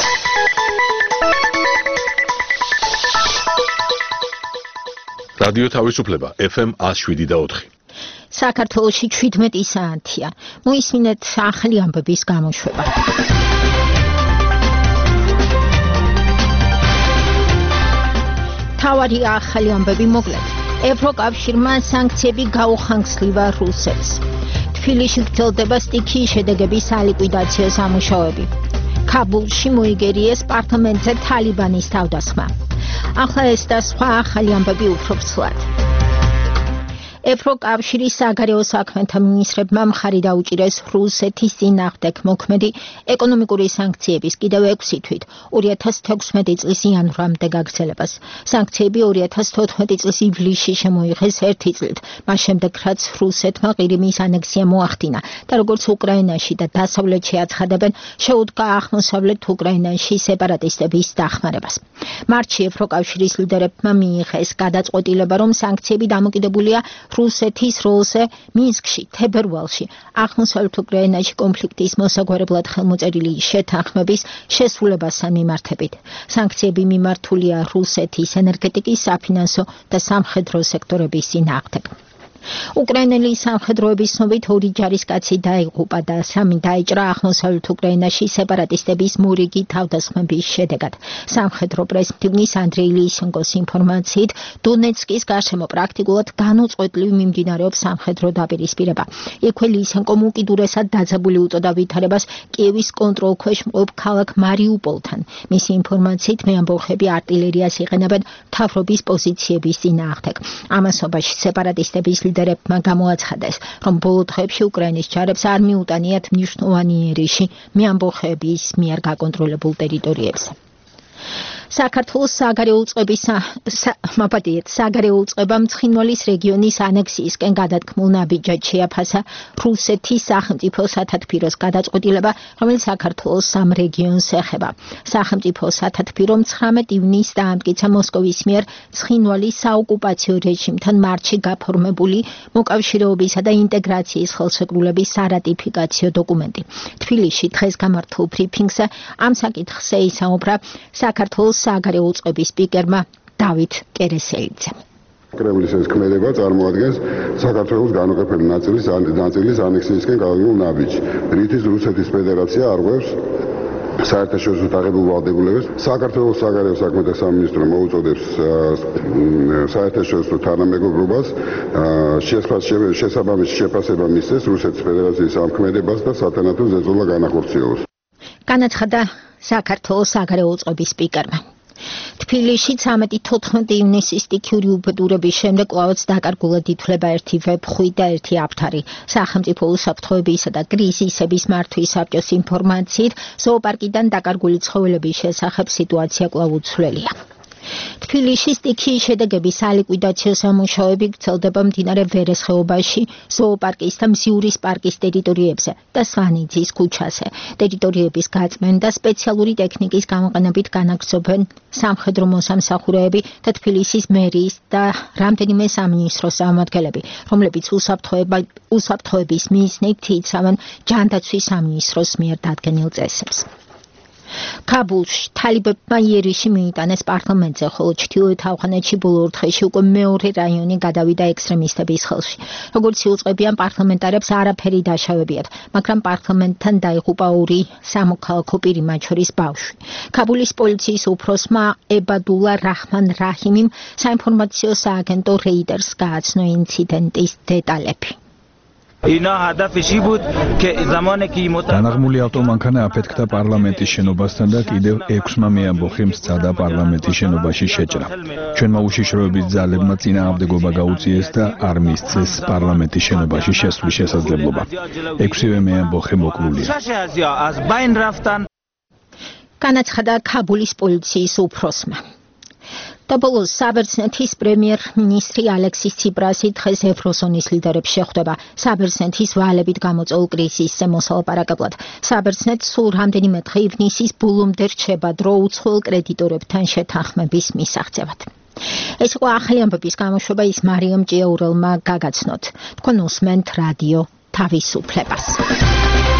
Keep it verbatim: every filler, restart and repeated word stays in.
რადიო თავისუფლება ეფ ემ one oh seven და four. საქართველოში seventeen საათია. მოისმინეთ ახალი ამბების გამოშვება. თავარი ახალი ამბები მოკლედ. ევროკავშირმა სანქციები გაუხანგცლივა რუსეთს. თბილისში გრძელდება სტიქიის შედეგების სალიკვიდაციო სამუშაოები. ქაბულში მოიგერიეს პარლამენტზე თალიბანის თავდასხმა. ახლა ეს და სხვა ახალი ამბები უფრო ცვლად. ევროკავშირის საგარეო საქმეთა მინისტრებმა მხარი დაუჭირეს რუსეთის წინააღმდეგ მოქმედი ეკონომიკური სანქციების კიდევ ექვსი თვით two thousand sixteen წლის იანვრამდე გაგრძელებას. სანქციები two thousand fourteen წლის ივლისში შემოიღეს ერთი წლით, მას შემდეგ რაც რუსეთმა ყირიმის ანექსია მოახდინა და როგორც უკრაინაში და დასავლეთში აცხადებენ, შეუდგა აღმოსავლეთ უკრაინაში სეპარატისტების დახმარებას. მარტში ევროკავშირის ლიდერებმა მიიღეს გადაწყვეტილება, რომ სანქციები დამოკიდებულია რუსეთის როლზე მინსკში, თებერვალში, აღმოსავლეთ უკრაინაში კონფლიქტის მოსაგვარებლად ხელმოწერილი შეთანხმების შესრულებასთან მიმართებით. სანქციები მიმართულია რუსეთის ენერგეტიკის, საფინანსო და სამხედრო სექტორების წინააღმდეგ. უკრაინელი სამხედროების ცნობით ორი ჯარისკაცი დაიღუპა და სამი დაიჭრა აღმოსავლეთ უკრაინაში სეპარატისტების მორიგი თავდასხმების შედეგად. სამხედრო პრესმდივნის ანდრეი ლისენკოს ინფორმაციით, დონეცკის გარშემო პრაქტიკულად განუწყვეტლივ მიმდინარეობს სამხედრო დაპირისპირება. იქვე ლისენკომ უკიდურესად დაძაბული უწოდა ვითარებას კიევის კონტროლქვეშ მყოფ ქალაქ მარიუპოლთან. მისი ინფორმაციით, მეამბოხები არტილერიას იყენებენ მთავრობის პოზიციების წინააღმდეგ. ამასობაში სეპარატისტების ლიდერებმა გამოაცხადეს, რომ ბოლო დღეებში უკრაინის ჯარებს არ მიუტანიათ მნიშვნელოვანი ერიში მეამბოხეების მიერ გაკონტროლებულ ტერიტორიებზე. საქართველოს საგარეო უწყების მაპატიეთ საგარეო უწყებამ ცხინვალის რეგიონის ანექსიისკენ გადადგმულ ნაბიჯად შეაფასა რუსეთის სახელმწიფო სათათბიროს გადაწყვეტილება, რომელიც საქართველოს სამ რეგიონს ეხება. სახელმწიფო სათათბირომ ცხრამეტ ივნისს დაამტკიცა მოსკოვის მიერ ცხინვალის საოკუპაციო რეჟიმთან მარტში გაფორმებული მოკავშირეობისა და ინტეგრაციის ხელშეკრულების სარატიფიკაციო დოკუმენტი. თბილისში დღეს გამართულ ბრიფინგზე ამ საკითხზე ისაუბრა საქართველოს საგარეო უწყების სპიკერმა დავით კერესელიძემ. კრემლის ეს ქმედება წარმოადგენს საქართველოს განუყოფელი ნაწილის ნაწილის ანექსიისკენ გადადგმულ ნაბიჯს, რითიც რუსეთის ფედერაცია არღვევს საერთაშორისო დაღებულ ვალდებულებას. საქართველოს საგარეო საქმეთა სამინისტრო მოუწოდებს საერთაშორისო თანამეგობრობას შესაბამის შეფასება მისცეს რუსეთის ფედერაციის ამ ქმედებას და სათანადო ზეწოლა განახორციელოს. განაცხადა საქართველოს საგარეო უწყების სპიკერმა. თბილისში thirteen ივნისის სტიქიური უბედურების შემდეგ კვლავაც დაკარგულად ითვლება ერთი ვებხვი და ერთი აფთარი. სახელმწიფო უსაფრთხოებისა და კრიზისების მართვის საბჭოს ინფორმაციით, ზოოპარკიდან დაკარგული ცხოველების შესახებ სიტუაცია კვლავ უცვლელია. თბილისში სტიქიის შედეგების სალიკვიდაციო სამუშაოები გრძელდება მდინარე ვერეს ხეობაში, ზოოპარკის და მზიურის პარკის ტერიტორიებზე და სვანიძის ქუჩაზე. ტერიტორიების გაწმენდა სპეციალური ტექნიკის გამოყენებით განაგრძობენ სამხედრო მოსამსახურეები და თბილისის მერიის და რამდენიმე სამინისტროს წარმომადგენლები, რომლებიც უსაფრთხოების მიზნით იცავენ ჯანდაცვის სამინისტროს მიერ დადგენილ წესებს. ქაბულში თალიბებმა იერიში მიიტანეს პარლამენტზე, ხოლო ჩრდილოეთ ავღანეთში ბოლო ორ დღეში უკვე მეორე რაიონი გადავიდა ექსტრემისტების ხელში. როგორც იუწყებიან, პარლამენტარებს არაფერი დაშავებიათ, მაგრამ პარლამენტთან დაიღუპა ორი სამოქალაქო პირი, მათ შორის ბავშვი. ქაბულის პოლიციის უფროსმა ებადულა რაჰმან რაჰიმიმ საინფორმაციო სააგენტო რეიდერს გააცნო ინციდენტის დეტალები. განაღმული ავტომანქანა აფეთქდა პარლამენტის შენობასთან და კიდევ ექვსმა მეამბოხემ სცადა პარლამენტის შენობაში შეჭრა. ჩვენმა უშიშროების ძალებმა წინააღმდეგობა გაუწიეს და არ მისცეს პარლამენტის შენობაში შესვლის შესაძლებლობა. ექვსივე მეამბოხე მოკლულია. განაცხადა ქაბულის პოლიციის უფროსმა. და ბოლოს საბერძნეთის პრემიერ-მინისტრი ალექსის ციპრასი დღეს ევროზონის ლიდერებს შეხვდება საბერძნეთის ვალებით გამოწვეულ კრიზისზე მოსალაპარაკებლად. საბერძნეთს სულ რამდენიმე დღე ივნისის ბოლომდე რჩება დრო უცხოელ კრედიტორებთან შეთანხმების მისაღწევად. ეს იყო ახალი ამბების გამოშვება, ის მარიამ ჭიაურელმა გაგაცნოთ. თქვენ უსმენთ რადიო თავისუფლებას.